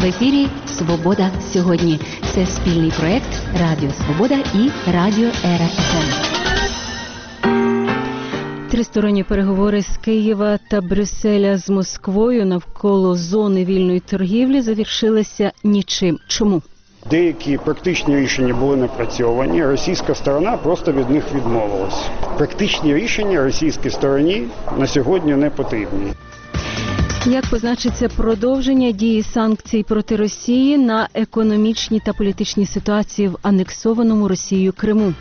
В ефірі «Свобода сьогодні». Це спільний проект Радіо Свобода і Радіо Ера ФМ. Тристоронні переговори з Києва та Брюсселя з Москвою навколо зони вільної торгівлі завершилися нічим. Чому? Деякі практичні рішення були напрацьовані, російська сторона просто від них відмовилась. Практичні рішення російській стороні на сьогодні не потрібні. Як позначиться продовження дії санкцій проти Росії на економічній та політичній ситуації в анексованому Росією Криму?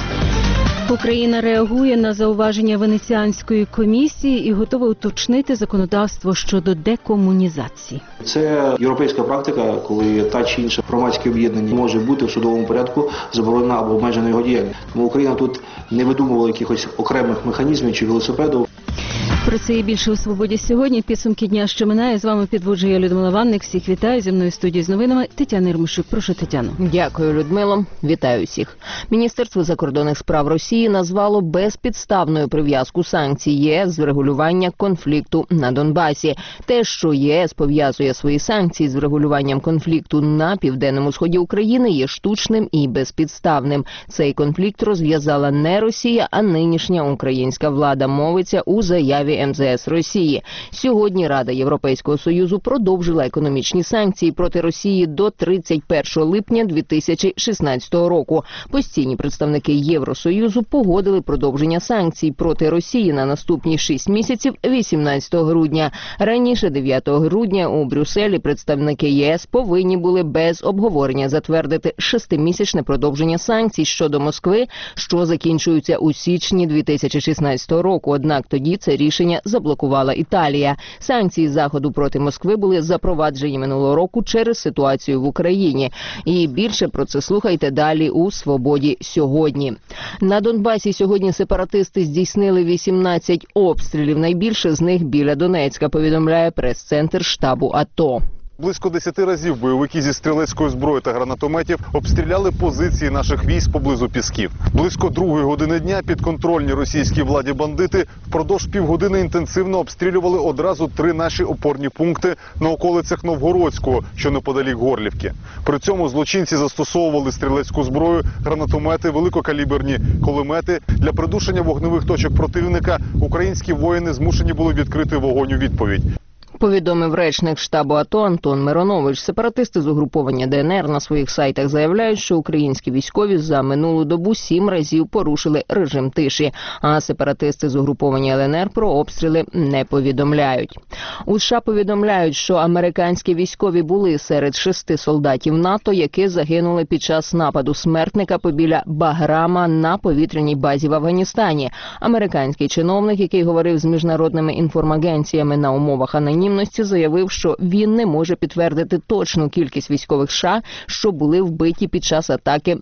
Україна реагує на зауваження Венеціанської комісії і готова уточнити законодавство щодо декомунізації. Це європейська практика, коли та чи інша громадське об'єднання може бути в судовому порядку заборонена або обмежена його діяльність. Тому Україна тут не видумувала якихось окремих механізмів чи велосипедів. Про це і більше у «Свободі сьогодні». Підсумки дня, що минає. З вами підводжу я, Людмила Ванник. Всіх вітаю. Зі мною в студії з новинами Тетяна Єрмощук. Прошу, Тетяно. Дякую, Людмило. Вітаю всіх. Міністерство закордонних справ Росії назвало безпідставною прив'язку санкцій ЄС з врегулювання конфлікту на Донбасі. Те, що ЄС пов'язує свої санкції з врегулюванням конфлікту на південному сході України, є штучним і безпідставним. Цей конфлікт розв'язала не Росія, а нинішня українська влада, мовиться у заяві МЗС Росії. Сьогодні Рада Європейського Союзу продовжила економічні санкції проти Росії до 31 липня 2016 року. Постійні представники Євросоюзу погодили продовження санкцій проти Росії на наступні 6 місяців 18 грудня. Раніше 9 грудня у Брюсселі представники ЄС повинні були без обговорення затвердити 6-місячне продовження санкцій щодо Москви, що закінчуються у січні 2016 року. Однак тоді це рішення заблокувала Італія. Санкції Заходу проти Москви були запроваджені минулого року через ситуацію в Україні. І більше про це слухайте далі у «Свободі сьогодні». На Донбасі сьогодні сепаратисти здійснили 18 обстрілів, найбільше з них біля Донецька, повідомляє прес-центр штабу АТО. Близько 10 разів бойовики зі стрілецької зброї та гранатометів обстріляли позиції наших військ поблизу Пісків. Близько 2 години дня підконтрольні російській владі бандити впродовж півгодини інтенсивно обстрілювали одразу 3 наші опорні пункти на околицях Новгородського, що неподалік Горлівки. При цьому злочинці застосовували стрілецьку зброю, гранатомети, великокаліберні кулемети. Для придушення вогневих точок противника українські воїни змушені були відкрити вогонь у відповідь. Повідомив речник штабу АТО Антон Миронович. Сепаратисти з угруповання ДНР на своїх сайтах заявляють, що українські військові за минулу добу 7 разів порушили режим тиші, а сепаратисти з угруповання ЛНР про обстріли не повідомляють. У США повідомляють, що американські військові були серед 6 солдатів НАТО, які загинули під час нападу смертника побіля Баграма на повітряній базі в Афганістані. Американський чиновник, який говорив з міжнародними інформагенціями на умовах анонімності, заявив, що він не може підтвердити точну кількість військових США, що були вбиті під час атаки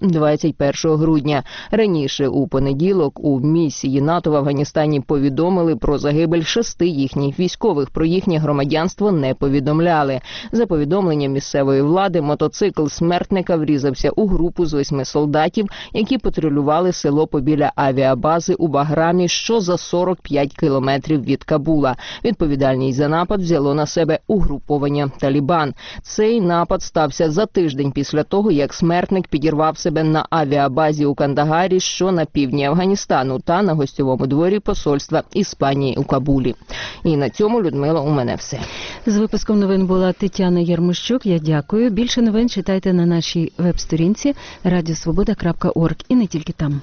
21 грудня. Раніше у понеділок у місії НАТО в Афганістані повідомили про загибель 6 їхніх військових. Про їхнє громадянство не повідомляли. За повідомленням місцевої влади, мотоцикл смертника врізався у групу з 8 солдатів, які патрулювали село побіля авіабази у Баграмі, що за 45 кілометрів від Кабула. Відповідальність за напад взяло на себе угруповання «Талібан». Цей напад стався за тиждень після того, як смертник підірвав себе на авіабазі у Кандагарі, що на півдні Афганістану, та на гостьовому дворі посольства Іспанії у Кабулі. І на цьому, Людмила, у мене все. З випуском новин була Тетяна Єрмощук. Я дякую. Більше новин читайте на нашій веб-сторінці radiosvoboda.org і не тільки там.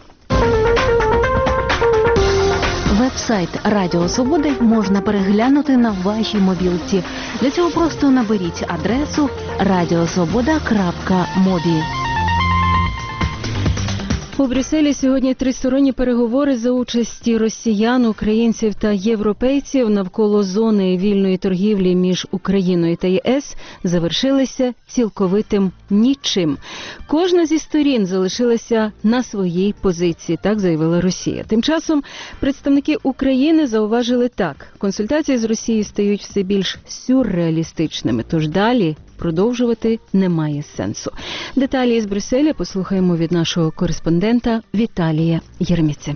Веб-сайт Радіо Свободи можна переглянути на вашій мобілці. Для цього просто наберіть адресу radiosvoboda.mobi. У Брюсселі сьогодні тристоронні переговори за участі росіян, українців та європейців навколо зони вільної торгівлі між Україною та ЄС завершилися цілковитим нічим. Кожна зі сторін залишилася на своїй позиції, так заявила Росія. Тим часом представники України зауважили так: консультації з Росією стають все більш сюрреалістичними, тож далі продовжувати немає сенсу. Деталі із Брюсселя послухаємо від нашого кореспондента Віталія Єрміци.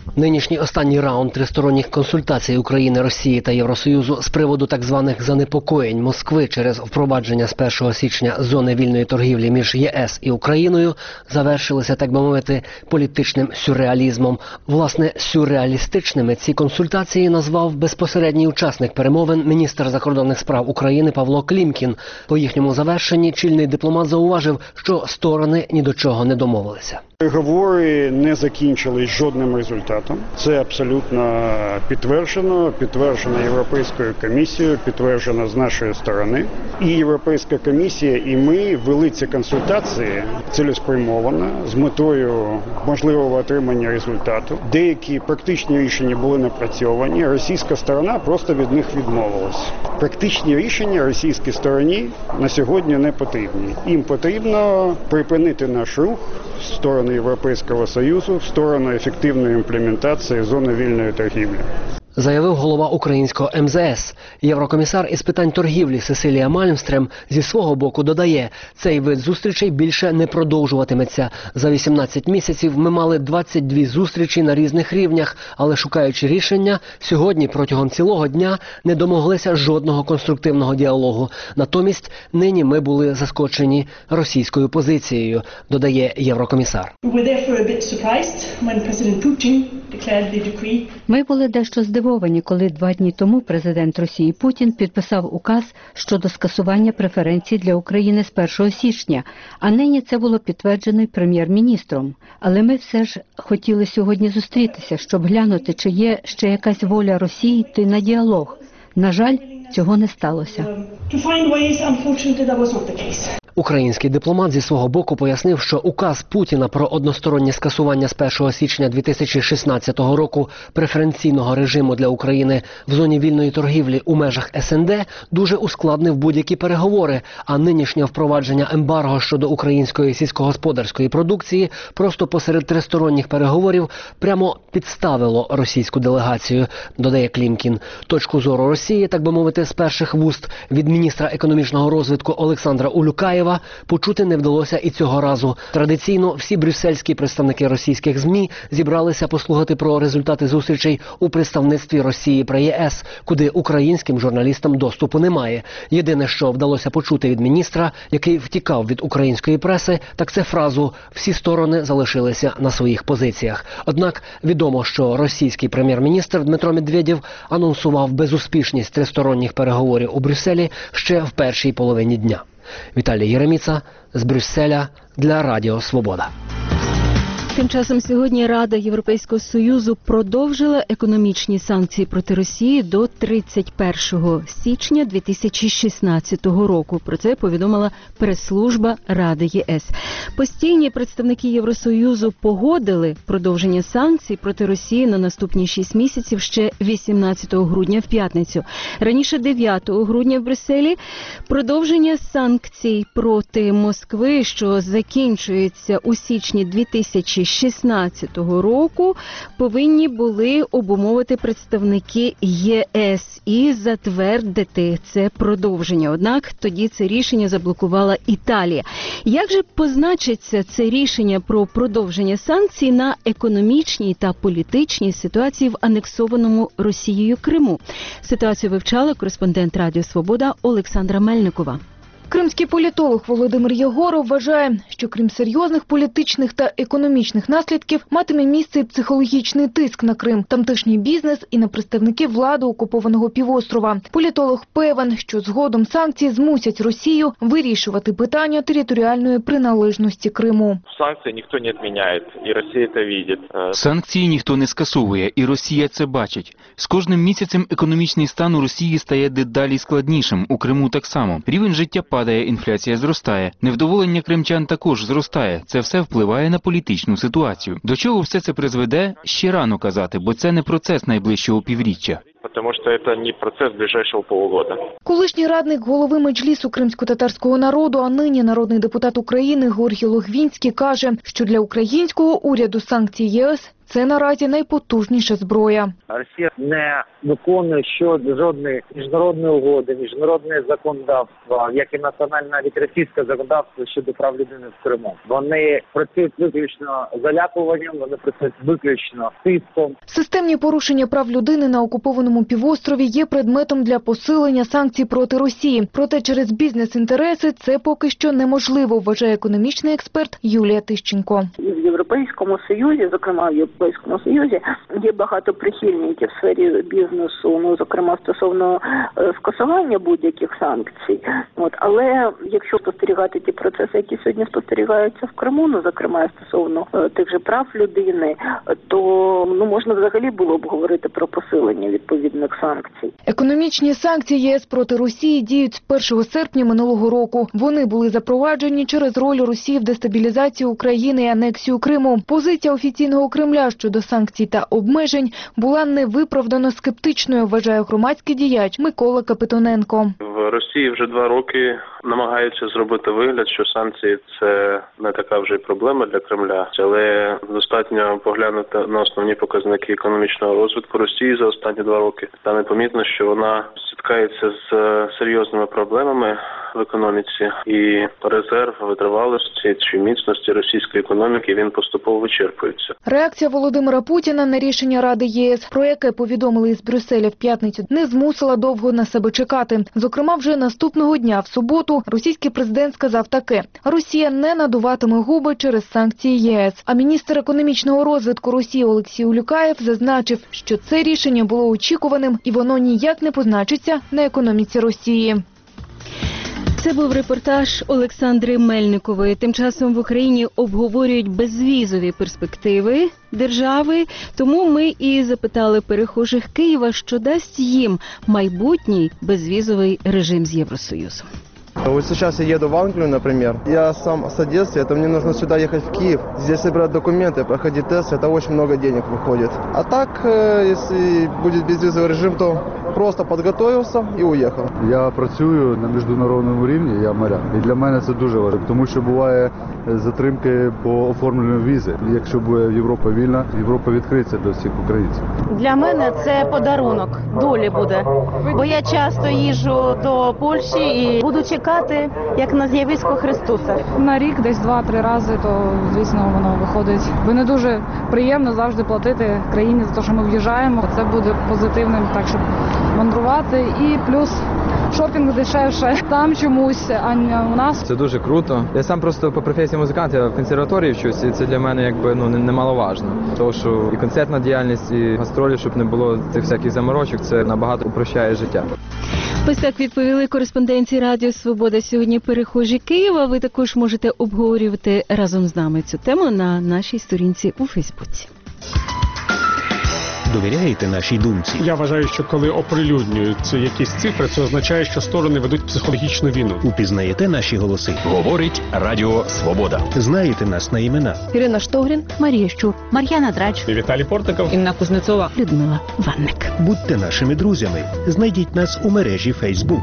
Нинішній останній раунд тристоронніх консультацій України, Росії та Євросоюзу з приводу так званих занепокоєнь Москви через впровадження з 1 січня зони вільної торгівлі між ЄС і Україною завершилися, так би мовити, політичним сюрреалізмом. Власне, сюрреалістичними ці консультації назвав безпосередній учасник перемовин міністр закордонних справ України Павло Клімкін. По їхньому завершенні чільний дипломат зауважив, що сторони ні до чого не домовилися. Переговори не закінчились жодним результатом. Це абсолютно підтверджено Європейською комісією, підтверджено з нашої сторони. І Європейська комісія, і ми вели ці консультації цілеспрямовано з метою можливого отримання результату. Деякі практичні рішення були напрацьовані, російська сторона просто від них відмовилась. Практичні рішення російській стороні на сьогодні не потрібні. Їм потрібно припинити наш рух в сторону Європейського Союзу, в сторону ефективної імплементації зони вільної торгівлі. Заявив голова українського МЗС. Єврокомісар із питань торгівлі Сесилія Мальмстрем зі свого боку додає, цей вид зустрічей більше не продовжуватиметься. За 18 місяців ми мали 22 зустрічі на різних рівнях, але шукаючи рішення, сьогодні протягом цілого дня не домоглися жодного конструктивного діалогу. Натомість нині ми були заскочені російською позицією, додає єврокомісар. Ми були дещо здивовані, коли 2 дні тому президент Росії Путін підписав указ щодо скасування преференцій для України з 1 січня, а нині це було підтверджено й прем'єр-міністром. Але ми все ж хотіли сьогодні зустрітися, щоб глянути, чи є ще якась воля Росії йти на діалог. На жаль, цього не сталося. Український дипломат зі свого боку пояснив, що указ Путіна про одностороннє скасування з 1 січня 2016 року преференційного режиму для України в зоні вільної торгівлі у межах СНД дуже ускладнив будь-які переговори, а нинішнє впровадження ембарго щодо української сільськогосподарської продукції просто посеред тристоронніх переговорів прямо підставило російську делегацію, додає Клімкін. Точку зору Росії, так би мовити, з перших вуст від міністра економічного розвитку Олександра Улюкаєва почути не вдалося і цього разу. Традиційно всі брюссельські представники російських ЗМІ зібралися послухати про результати зустрічей у представництві Росії при ЄС, куди українським журналістам доступу немає. Єдине, що вдалося почути від міністра, який втікав від української преси, так це фразу «всі сторони залишилися на своїх позиціях». Однак відомо, що російський прем'єр-міністр Дмитро Медведєв анонсував безуспішність тристоронніх переговорів у Брюсселі ще в першій половині дня. Віталій Єреміца з Брюсселя для Радіо Свобода. Тим часом сьогодні Рада Європейського Союзу продовжила економічні санкції проти Росії до 31 січня 2016 року. Про це повідомила прес-служба Ради ЄС. Постійні представники Євросоюзу погодили продовження санкцій проти Росії на наступні 6 місяців ще 18 грудня в п'ятницю. Раніше 9 грудня в Брюсселі продовження санкцій проти Москви, що закінчується у січні 2016 року, повинні були обумовити представники ЄС і затвердити це продовження. Однак тоді це рішення заблокувала Італія. Як же позначиться це рішення про продовження санкцій на економічній та політичній ситуації в анексованому Росією Криму? Ситуацію вивчала кореспондент Радіо Свобода Олександра Мельникова. Кримський політолог Володимир Єгоров вважає, що крім серйозних політичних та економічних наслідків, матиме місце і психологічний тиск на Крим, тамтешній бізнес і на представників влади окупованого півострова. Політолог певен, що згодом санкції змусять Росію вирішувати питання територіальної приналежності Криму. Санкції ніхто не відміняє, і Росія це бачить. Санкції ніхто не скасовує, і Росія це бачить. З кожним місяцем економічний стан у Росії стає дедалі складнішим, у Криму так само. Рівень життя падає, інфляція зростає. Невдоволення кримчан також зростає. Це все впливає на політичну ситуацію. До чого все це призведе, ще рано казати, бо це не процес найближчого півріччя. Потому что это не процесс ближайшего полугода. Колишній радник голови Меджлісу кримськотатарського народу, а нині народний депутат України Георгій Логвінський каже, що для українського уряду санкції ЄС – це наразі найпотужніша зброя. Росія не виконує жодної міжнародної угоди, міжнародне законодавство, як і національне, навіть російське законодавство щодо прав людини в Криму. Вони працюють виключно залякуванням, вони працюють виключно тиском. Системні порушення прав людини на окупованому півострові є предметом для посилення санкцій проти Росії. Проте через бізнес-інтереси це поки що неможливо, вважає економічний експерт Юлія Тищенко. В Європейському Союзі, зокрема в Європейському Союзі, є багато прихильників в сфері бізнесу, зокрема стосовно скасування будь-яких санкцій. Але якщо спостерігати ті процеси, які сьогодні спостерігаються в Криму, зокрема стосовно тих же прав людини, то можна взагалі було б говорити про посилення відповідних санкцій. Економічні санкції ЄС проти Росії діють з 1 серпня минулого року. Вони були запроваджені через роль Росії в дестабілізації України і анексію Криму. Позиція офіційного Кремля щодо санкцій та обмежень була невиправдано скептичною, вважає громадський діяч Микола Капитоненко. В Росії вже 2 роки намагаються зробити вигляд, що санкції – це не така вже й проблема для Кремля, але достатньо поглянути на основні показники економічного розвитку Росії за останні 2 роки. Там помітно, що вона стикається з серйозними проблемами в економіці, і резерв витривалості чи міцності російської економіки, він поступово вичерпується. Реакція Володимира Путіна на рішення Ради ЄС, про яке повідомили із Брюсселя в п'ятницю, не змусила довго на себе чекати. Зокрема, вже наступного дня, в суботу, російський президент сказав таке: Росія не надуватиме губи через санкції ЄС. А міністр економічного розвитку Росії Олексій Улюкаєв зазначив, що це рішення було очікуваним і воно ніяк не позначиться на економіці Росії. Це був репортаж Олександри Мельникової. Тим часом в Україні обговорюють безвізові перспективи держави, тому ми і запитали перехожих Києва, що дасть їм майбутній безвізовий режим з Євросоюзом. Вот сейчас я еду в Англию, например. Я сам с Одессы, это мне нужно сюда ехать в Киев. Здесь собирать документы, проходить тест, это очень много денег выходит. А так, если будет безвизовый режим, то просто подготовился і уїхав. Я працюю на міжнародному рівні, я моряк. І для мене це дуже важливо, тому що буває затримки по оформленню візи. Якщо буде Європа вільна, Європа відкриється до всіх українців. Для мене це подарунок долі буде. Бо я часто їжджу до Польщі і буду чекати, як на з'явисько Христуса. На рік десь 2-3 рази, то, звісно, воно виходить. Бо не дуже приємно завжди платити країні за те, що ми в'їжджаємо. Це буде позитивним, так, щоб мандрувати. І плюс шопінг дешевше там чомусь, а не у нас. Це дуже круто. Я сам просто по професії музикант, я в консерваторії вчусь, і це для мене якби немаловажно. Тому що і концертна діяльність, і гастролі, щоб не було цих всяких заморочок, це набагато упрощає життя. Ось так відповіли кореспонденції Радіо Свобода сьогодні перехожі Києва. Ви також можете обговорювати разом з нами цю тему на нашій сторінці у Фейсбуці. Довіряєте нашій думці? Я вважаю, що коли оприлюднюють якісь цифри, це означає, що сторони ведуть психологічну війну. Упізнаєте наші голоси? Говорить Радіо Свобода. Знаєте нас на імена? Ірина Штогрін, Марія Щур, Мар'яна Драч, Віталій Портников, Інна Кузнецова, Людмила Ванник. Будьте нашими друзями. Знайдіть нас у мережі Facebook.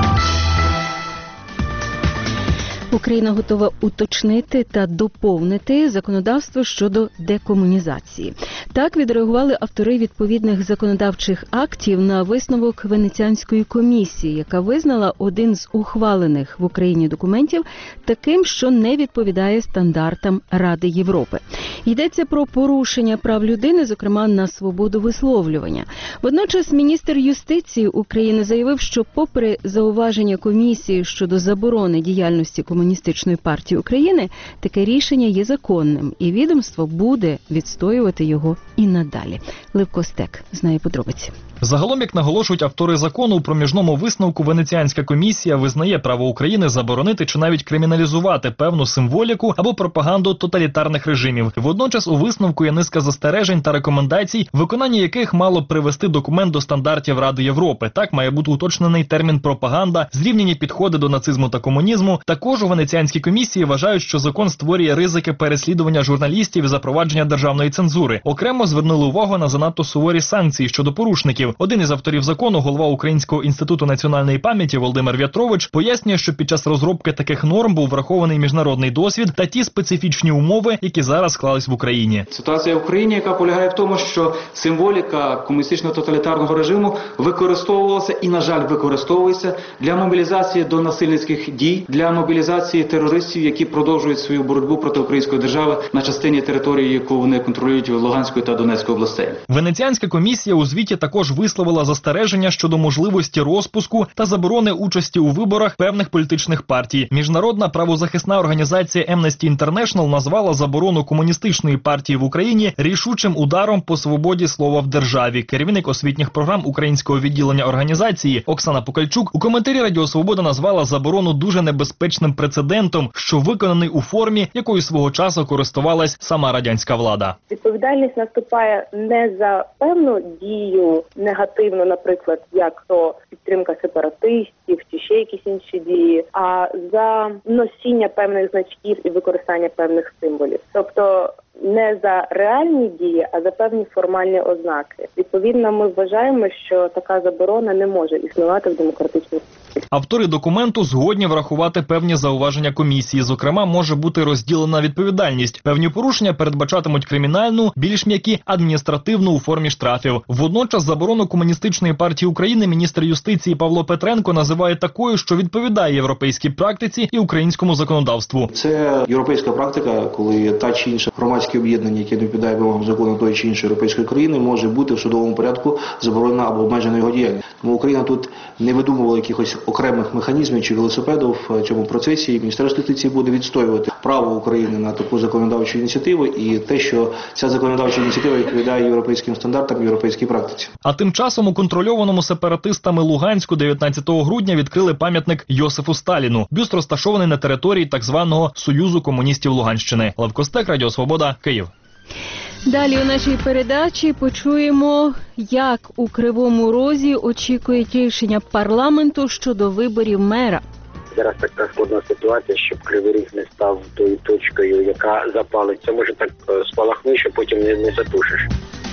Україна готова уточнити та доповнити законодавство щодо декомунізації. Так відреагували автори відповідних законодавчих актів на висновок Венеціанської комісії, яка визнала один з ухвалених в Україні документів таким, що не відповідає стандартам Ради Європи. Йдеться про порушення прав людини, зокрема на свободу висловлювання. Водночас міністр юстиції України заявив, що попри зауваження комісії щодо заборони діяльності Комуністичної партії України, таке рішення є законним, і відомство буде відстоювати його і надалі. Левко Стек знає подробиці. Загалом, як наголошують автори закону, у проміжному висновку Венеціанська комісія визнає право України заборонити чи навіть криміналізувати певну символіку або пропаганду тоталітарних режимів. Водночас у висновку є низка застережень та рекомендацій, виконання яких мало б привести документ до стандартів Ради Європи. Так має бути уточнений термін пропаганда, зрівняні підходи до нацизму та комунізму. Також у Венеціанській комісії вважають, що закон створює ризики переслідування журналістів і запровадження державної цензури. Окремо звернули увагу на занадто суворі санкції щодо порушників. Один із авторів закону, голова Українського інституту національної пам'яті Володимир В'ятрович, пояснює, що під час розробки таких норм був врахований міжнародний досвід та ті специфічні умови, які зараз склались в Україні. Ситуація в Україні, яка полягає в тому, що символіка комуністичного тоталітарного режиму використовувалася і, на жаль, використовується для мобілізації до насильницьких дій, для мобілізації терористів, які продовжують свою боротьбу проти української держави на частині території, яку вони контролюють Луганської та Донецької областей. Венеціанська комісія у звіті також висловила застереження щодо можливості розпуску та заборони участі у виборах певних політичних партій. Міжнародна правозахисна організація Amnesty International назвала заборону комуністичної партії в Україні рішучим ударом по свободі слова в державі. Керівник освітніх програм українського відділення організації Оксана Пукальчук у коментарі Радіо Свобода назвала заборону дуже небезпечним прецедентом, що виконаний у формі, якою свого часу користувалась сама радянська влада. Відповідальність наступає не за певну дію негативну, наприклад, як то підтримка сепаратистів чи ще якісь інші дії, а за носіння певних значків і використання певних символів. Тобто не за реальні дії, а за певні формальні ознаки. Відповідно, ми вважаємо, що така заборона не може існувати в демократичній суспільстві. Автори документу згодні врахувати певні зауваження комісії. Зокрема, може бути розділена відповідальність. Певні порушення передбачатимуть кримінальну, більш м'які – адміністративну у формі штрафів. Водночас заборону Комуністичної партії України міністр юстиції Павло Петренко називає такою, що відповідає європейській практиці і українському законодавству. Це європейська практика, коли та чи інша громадське об'єднання, яке не відповідає вимогам закону тої чи іншої європейської країни, може бути в судовому порядку заборонена або обмежена його діяльність. Тому Україна тут не видумувала якихось окремих механізмів чи велосипедів в цьому процесі. І Міністерство юстиції буде відстоювати право України на таку законодавчу ініціативу і те, що ця законодавча ініціатива відповідає європейським стандартам, європейській практиці. А тим часом у контрольованому сепаратистами Луганську 19 грудня відкрили пам'ятник Йосифу Сталіну. Бюст розташований на території так званого Союзу комуністів Луганщини. Лев Костек, Радіо Свобода, Київ. Далі у нашій передачі почуємо, як у Кривому Розі очікують рішення парламенту щодо виборів мера. Зараз така складна ситуація, щоб Кривий Ріг не став тою точкою, яка запалиться. Може так спалахне, що потім не затушиш.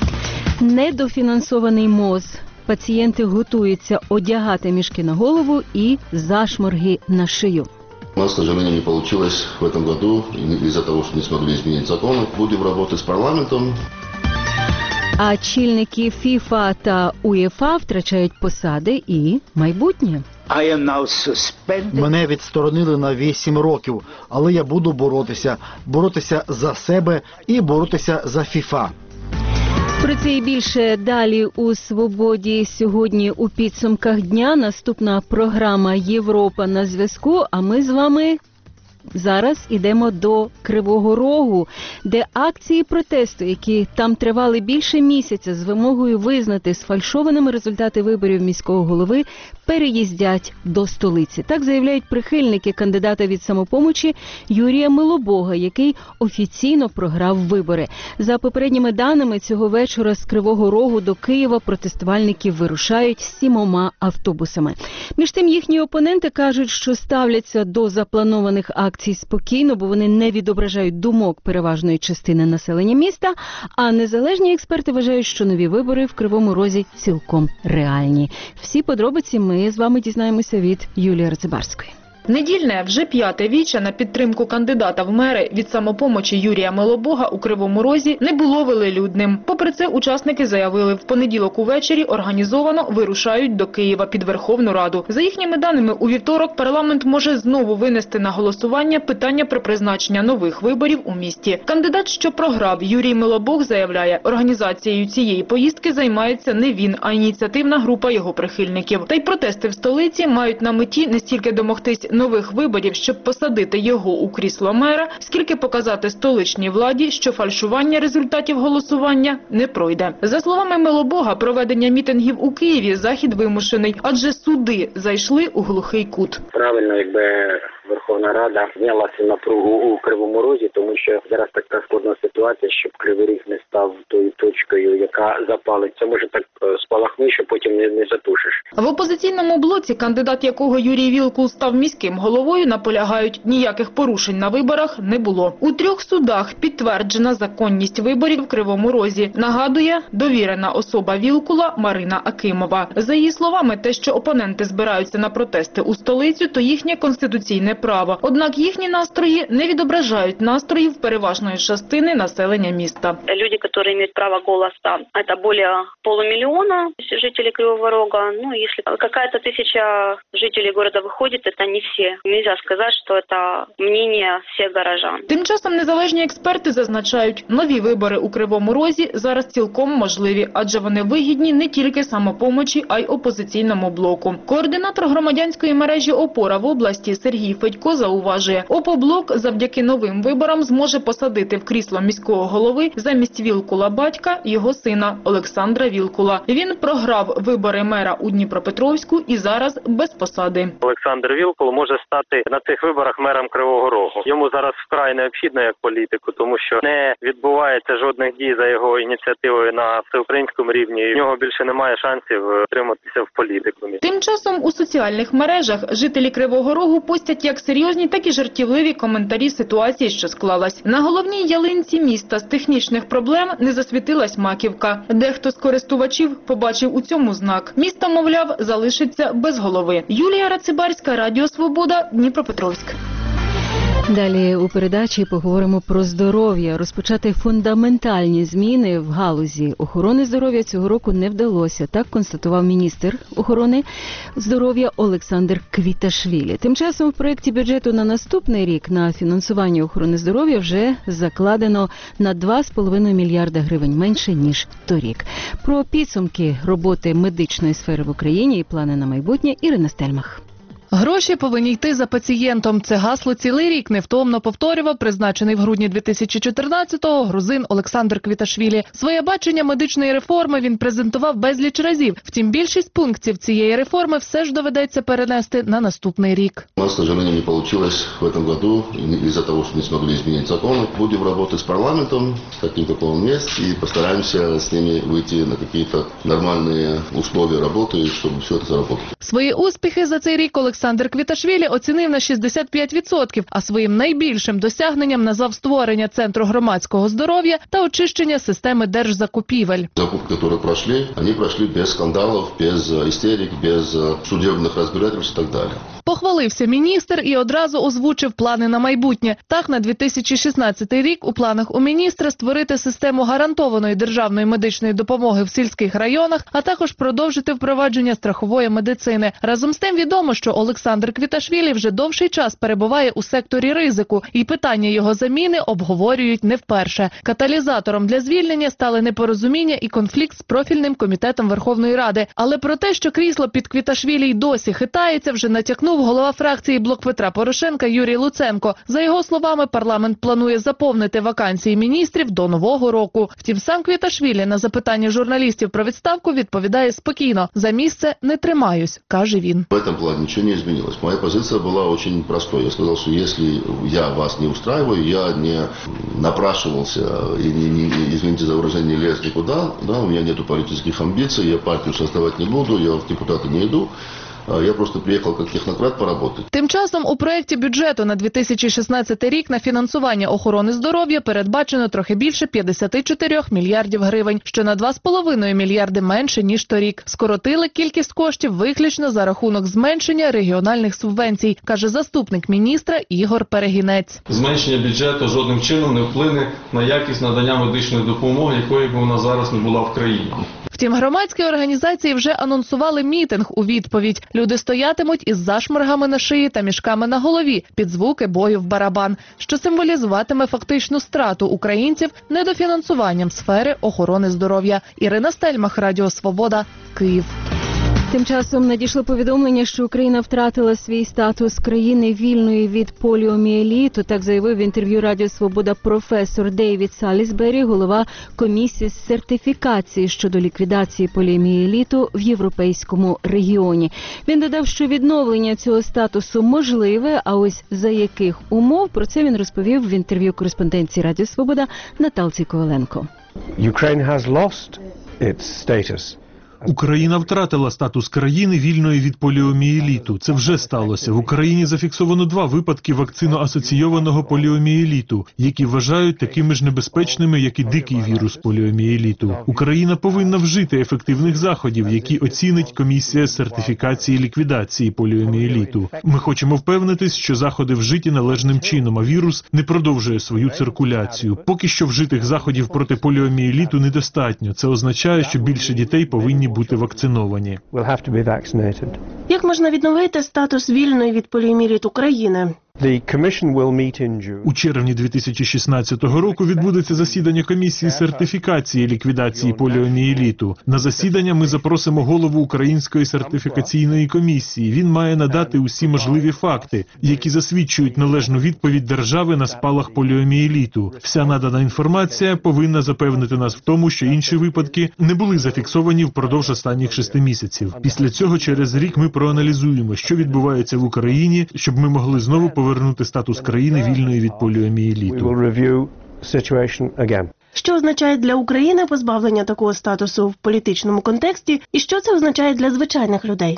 Недофінансований МОЗ. Пацієнти готуються одягати мішки на голову і зашморги на шию. У нас, к сожалению, не получилось в этом году из-за того, что не смогли изменить законы. Будем работать с парламентом. А чільники ФІФА та УЄФА втрачають посади і майбутнє. Мене відсторонили на 8 років, але я буду боротися за себе і боротися за ФІФА. Про це і більше далі у «Свободі». Сьогодні у підсумках дня наступна програма «Європа на зв'язку», а ми з вами зараз ідемо до Кривого Рогу, де акції протесту, які там тривали більше місяця з вимогою визнати сфальшованими результати виборів міського голови, переїздять до столиці. Так заявляють прихильники кандидата від «Самопомочі» Юрія Милобога, який офіційно програв вибори. За попередніми даними, цього вечора з Кривого Рогу до Києва протестувальники вирушають 7 автобусами. Між тим, їхні опоненти кажуть, що ставляться до запланованих акцій спокійно, бо вони не відображають думок переважної частини населення міста, а незалежні експерти вважають, що нові вибори в Кривому Розі цілком реальні. Всі подробиці ми з вами дізнаємося від Юлії Рацибарської. Недільне вже 5-те віче на підтримку кандидата в мери від «Самопомочі» Юрія Милобога у Кривому Розі не було велелюдним. Попри це, учасники заявили, в понеділок увечері організовано вирушають до Києва під Верховну Раду. За їхніми даними, у вівторок парламент може знову винести на голосування питання про призначення нових виборів у місті. Кандидат, що програв, Юрій Милобог, заявляє, організацією цієї поїздки займається не він, а ініціативна група його прихильників. Та й протести в столиці мають на меті не стільки домогтись нових виборів, щоб посадити його у крісло мера, скільки показати столичній владі, що фальшування результатів голосування не пройде. За словами Милобога, проведення мітингів у Києві – захід вимушений, адже суди зайшли у глухий кут. Правильно, якби Верховна Рада знялася напругу у Кривому Розі, тому що зараз така складна ситуація, щоб Кривий Ріг не став тою точкою, яка запалить. Це може так спалахнути, що потім не затушиш. В опозиційному блоці, кандидат якого Юрій Вілкул став міським головою, наполягають, ніяких порушень на виборах не було. У 3 судах підтверджена законність виборів в Кривому Розі. Нагадує довірена особа Вілкула Марина Акимова. За її словами, те, що опоненти збираються на протести у столицю, то їхнє конституційне право. Однак їхні настрої не відображають настроїв переважної частини населення міста. Люди, які мають право голосу, це більше 500 000 жителей Кривого Рога. Ну, якщо якась тисяча жителей міста виходить, це не всі. Нельзя сказати, що це мнення всіх горожан. Тим часом незалежні експерти зазначають, нові вибори у Кривому Розі зараз цілком можливі, адже вони вигідні не тільки Самопомочі, а й опозиційному блоку. Координатор громадянської мережі «Опора» в області Сергій Федько зауважує, «Опоблок» завдяки новим виборам зможе посадити в крісло міського голови замість Вілкула батька його сина Олександра Вілкула. Він програв вибори мера у Дніпропетровську і зараз без посади. Олександр Вілкул може стати на цих виборах мером Кривого Рогу. Йому зараз вкрай необхідно як політику, тому що не відбувається жодних дій за його ініціативою на всеукраїнському рівні. У нього більше немає шансів отриматися в політику. Тим часом у соціальних мережах жителі Кривого Рогу постять як серйозні, так і жартівливі коментарі ситуації, що склалась. На головній ялинці міста з технічних проблем не засвітилась маківка. Дехто з користувачів побачив у цьому знак. Місто, мовляв, залишиться без голови. Юлія Рацибарська, Радіо Свобода, Дніпропетровськ. Далі у передачі поговоримо про здоров'я. Розпочати фундаментальні зміни в галузі охорони здоров'я цього року не вдалося. Так констатував міністр охорони здоров'я Олександр Квіташвілі. Тим часом в проєкті бюджету на наступний рік на фінансування охорони здоров'я вже закладено на 2,5 мільярда гривень менше, ніж торік. Про підсумки роботи медичної сфери в Україні і плани на майбутнє Ірина Стельмах. Гроші повинні йти за пацієнтом. Це гасло цілий рік невтомно повторював призначений в грудні 2014-го грузин Олександр Квіташвілі. Своє бачення медичної реформи він презентував безліч разів. Втім, більшість пунктів цієї реформи все ж доведеться перенести на наступний рік. У нас, к сожалению, не получилось в этом году из-за того, что не смогли изменить законы. Будем работать с парламентом, каким то он есть, и постараемся с ними выйти на какие-то нормальные условия работы, чтобы все это заработало. Свої успіхи за цей рік Олександр Квіташвілі оцінив на 65%, а своїм найбільшим досягненням назвав створення Центру громадського здоров'я та очищення системи держзакупівель. Закупки, які пройшли, вони пройшли без скандалів, без істерик, без судебних розбирательств і так далі. Похвалився міністр і одразу озвучив плани на майбутнє. Так, на 2016 рік у планах у міністра створити систему гарантованої державної медичної допомоги в сільських районах, а також продовжити впровадження страхової медицини. Разом з тим відомо, що Олександр Квіташвілі вже довший час перебуває у секторі ризику, і питання його заміни обговорюють не вперше. Каталізатором для звільнення стали непорозуміння і конфлікт з профільним комітетом Верховної Ради. Але про те, що крісло під Квіташвілі й досі хитається, вже натякнув голова фракції «Блок Петра Порошенка» Юрій Луценко. За його словами, парламент планує заповнити вакансії міністрів до Нового року. Втім, сам Квіташвілі на запитання журналістів про відставку відповідає спокійно. За місце не тримаюсь, каже він. В этом плане ничего не изменилось. Моя позиция была очень простой. Я сказал, что если я вас не устраиваю, я не напрашивался и, извините за выражение, лез никуда. Да, у меня нету политических амбиций, я партию создавать не буду, я в депутаты не иду. Я просто приїхав як технократ поработати. Тим часом у проєкті бюджету на 2016 рік на фінансування охорони здоров'я передбачено трохи більше 54 мільярдів гривень, що на 2,5 мільярди менше, ніж торік. Скоротили кількість коштів виключно за рахунок зменшення регіональних субвенцій, каже заступник міністра Ігор Перегінець. Зменшення бюджету жодним чином не вплине на якість надання медичної допомоги, якої б вона зараз не була в країні. Втім, громадські організації вже анонсували мітинг у відповідь. Люди стоятимуть із зашморгами на шиї та мішками на голові під звуки бою в барабан, що символізуватиме фактичну страту українців недофінансуванням сфери охорони здоров'я. Ірина Стельмах, Радіо Свобода, Київ. Тим часом надійшло повідомлення, що Україна втратила свій статус країни вільної від поліомієліту. Так заявив в інтерв'ю Радіо Свобода професор Дейвід Салісбері, голова комісії з сертифікації щодо ліквідації поліомієліту в європейському регіоні. Він додав, що відновлення цього статусу можливе, а ось за яких умов, про це він розповів в інтерв'ю кореспонденції Радіо Свобода Наталці Коваленко. Україна втратила статус країни вільної від поліомієліту. Це вже сталося. В Україні зафіксовано 2 випадки вакцино-асоційованого поліомієліту, які вважають такими ж небезпечними, як і дикий вірус поліомієліту. Україна повинна вжити ефективних заходів, які оцінить комісія з сертифікації ліквідації поліомієліту. Ми хочемо впевнитись, що заходи вжиті належним чином, а вірус не продовжує свою циркуляцію. Поки що вжитих заходів проти поліомієліту недостатньо. Це означає, що більше дітей повинні бути вакциновані. Як можна відновити статус вільної від поліомієліту країни? У червні 2016 року відбудеться засідання комісії сертифікації ліквідації поліомієліту. На засідання ми запросимо голову Української сертифікаційної комісії. Він має надати усі можливі факти, які засвідчують належну відповідь держави на спалах поліомієліту. Вся надана інформація повинна запевнити нас в тому, що інші випадки не були зафіксовані впродовж останніх 6 місяців. Після цього через рік ми проаналізуємо, що відбувається в Україні, щоб ми могли знову повернути статус країни вільної від поліомієліту. Що означає для України позбавлення такого статусу в політичному контексті, і що це означає для звичайних людей?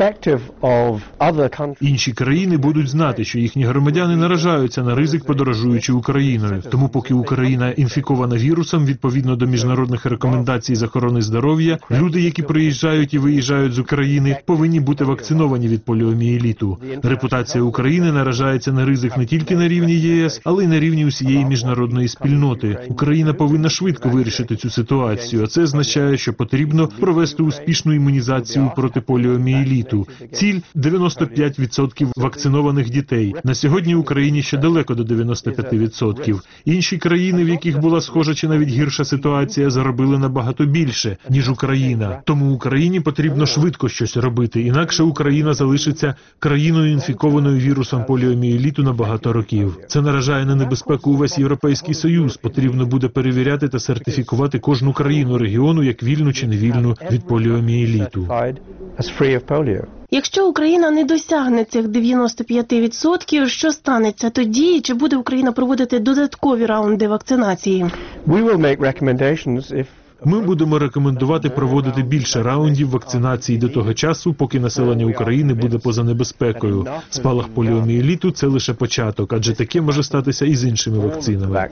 Інші країни будуть знати, що їхні громадяни наражаються на ризик, подорожуючи Україною. Тому поки Україна інфікована вірусом, відповідно до міжнародних рекомендацій з охорони здоров'я, люди, які приїжджають і виїжджають з України, повинні бути вакциновані від поліомієліту. Репутація України наражається на ризик не тільки на рівні ЄС, але й на рівні усієї міжнародної спільноти. Україна повинна швидко вирішити цю ситуацію, а це означає, що потрібно провести успішну імунізацію проти поліомієліту. Ціль – 95% вакцинованих дітей. На сьогодні Україні ще далеко до 95%. Інші країни, в яких була схожа чи навіть гірша ситуація, заробили набагато більше, ніж Україна. Тому Україні потрібно швидко щось робити, інакше Україна залишиться країною, інфікованою вірусом поліомієліту на багато років. Це наражає на небезпеку увесь Європейський Союз. Потрібно буде перевіряти та сертифікувати кожну країну регіону як вільну чи невільну від поліомієліту. Якщо Україна не досягне цих 95%, що станеться тоді? Чи буде Україна проводити додаткові раунди вакцинації? Ми будемо рекомендувати проводити більше раундів вакцинації до того часу, поки населення України буде поза небезпекою. Спалах поліомієліту – це лише початок, адже таке може статися і з іншими вакцинами.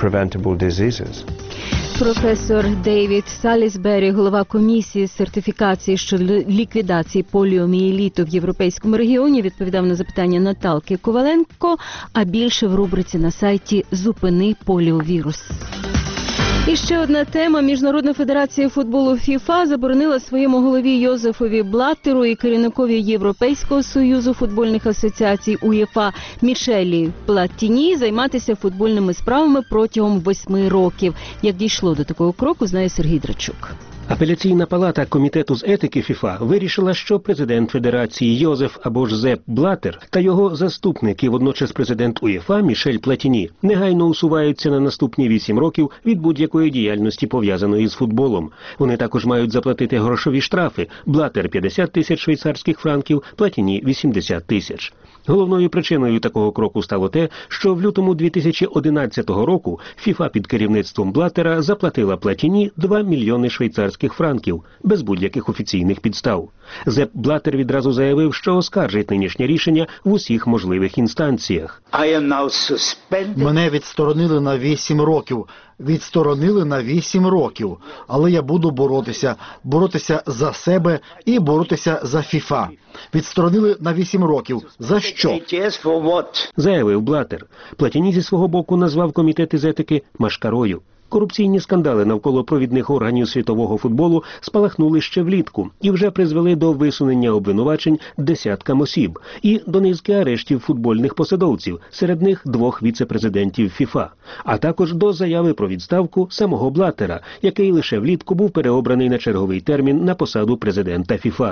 Професор Дейвід Салісбері, голова комісії з сертифікації щодо ліквідації поліомієліту в європейському регіоні, відповідав на запитання Наталки Коваленко, а більше в рубриці на сайті «Зупини поліовірус». І ще одна тема. Міжнародна федерація футболу ФІФА заборонила своєму голові Йозефові Блаттеру і керівникові Європейського союзу футбольних асоціацій УЄФА Мішелі Платіні займатися футбольними справами протягом 8 років. Як дійшло до такого кроку, знає Сергій Драчук. Апеляційна палата Комітету з етики ФІФА вирішила, що президент Федерації Йозеф або ж Зеп Блаттер та його заступник і водночас президент УЄФА Мішель Платіні негайно усуваються на наступні 8 років від будь-якої діяльності, пов'язаної з футболом. Вони також мають заплатити грошові штрафи. Блаттер – 50 тисяч швейцарських франків, Платіні – 80 тисяч. Головною причиною такого кроку стало те, що в лютому 2011 року ФІФА під керівництвом Блаттера заплатила Платіні 2 мільйони швейцарських франків, без будь-яких офіційних підстав. Зеп Блаттер відразу заявив, що оскаржить нинішнє рішення в усіх можливих інстанціях. Мене відсторонили на 8 років. Відсторонили на 8 років. Але я буду боротися за себе і боротися за ФІФА. Відсторонили на 8 років. За що? Заявив Блаттер. Платіні зі свого боку назвав комітет із етики машкарою. Корупційні скандали навколо провідних органів світового футболу спалахнули ще влітку і вже призвели до висунення обвинувачень десяткам осіб і до низки арештів футбольних посадовців, серед них 2 віце-президентів ФІФА, а також до заяви про відставку самого Блаттера, який лише влітку був переобраний на черговий термін на посаду президента ФІФА.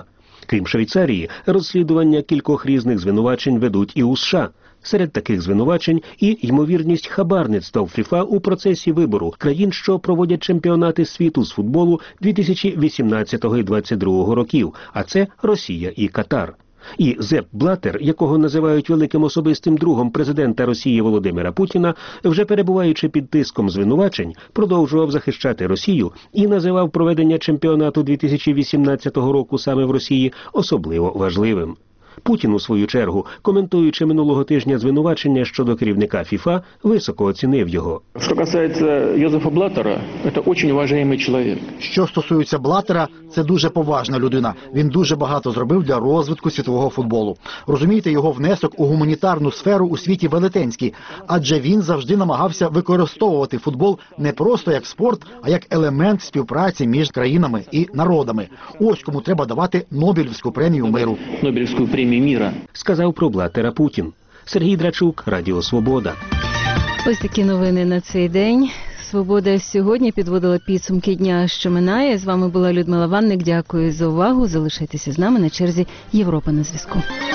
Крім Швейцарії, розслідування кількох різних звинувачень ведуть і у США. Серед таких звинувачень і ймовірність хабарництва в ФІФА у процесі вибору країн, що проводять чемпіонати світу з футболу 2018 і 2022 років, а це Росія і Катар. І Зепп Блаттер, якого називають великим особистим другом президента Росії Володимира Путіна, вже перебуваючи під тиском звинувачень, продовжував захищати Росію і називав проведення чемпіонату 2018 року саме в Росії особливо важливим. Путін, у свою чергу, коментуючи минулого тижня звинувачення щодо керівника ФІФА, високо оцінив його. Що касається Йозефа Блаттера, це дуже уважаємий чоловік. Що стосується Блаттера, це дуже поважна людина. Він дуже багато зробив для розвитку світового футболу. Розумієте, його внесок у гуманітарну сферу у світі велетенський, адже він завжди намагався використовувати футбол не просто як спорт, а як елемент співпраці між країнами і народами. Ось кому треба давати Нобелівську премію миру. Нобелівську премію міра. Сказав про Блаттера Путін. Сергій Драчук, Радіо Свобода. Ось такі новини на цей день. Свобода сьогодні підводила підсумки дня, що минає. З вами була Людмила Ванник. Дякую за увагу. Залишайтеся з нами на черзі Європа на зв'язку.